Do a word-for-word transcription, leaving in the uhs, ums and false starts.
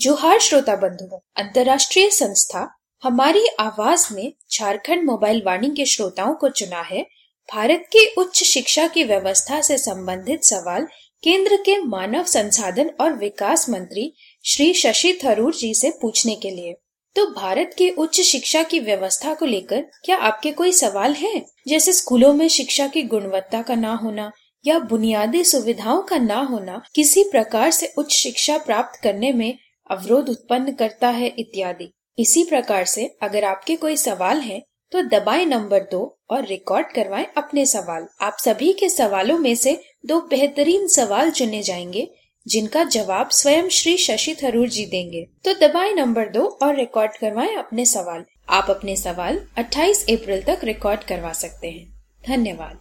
जोहार श्रोता बंधुओं, अंतर्राष्ट्रीय संस्था हमारी आवाज ने झारखंड मोबाइल वाणी के श्रोताओं को चुना है भारत की उच्च शिक्षा की व्यवस्था से संबंधित सवाल केंद्र के मानव संसाधन और विकास मंत्री श्री शशि थरूर जी से पूछने के लिए। तो भारत की उच्च शिक्षा की व्यवस्था को लेकर क्या आपके कोई सवाल हैं? जैसे स्कूलों में शिक्षा की गुणवत्ता का ना होना या बुनियादी सुविधाओं का ना होना किसी प्रकार से उच्च शिक्षा प्राप्त करने में अवरोध उत्पन्न करता है इत्यादि। इसी प्रकार से अगर आपके कोई सवाल हैं तो दबाएं नंबर दो और रिकॉर्ड करवाएं अपने सवाल। आप सभी के सवालों में से दो बेहतरीन सवाल चुने जाएंगे जिनका जवाब स्वयं श्री शशि थरूर जी देंगे। तो दबाएं नंबर दो और रिकॉर्ड करवाएं अपने सवाल। आप अपने सवाल अट्ठाईस अप्रैल तक रिकॉर्ड करवा सकते हैं। धन्यवाद।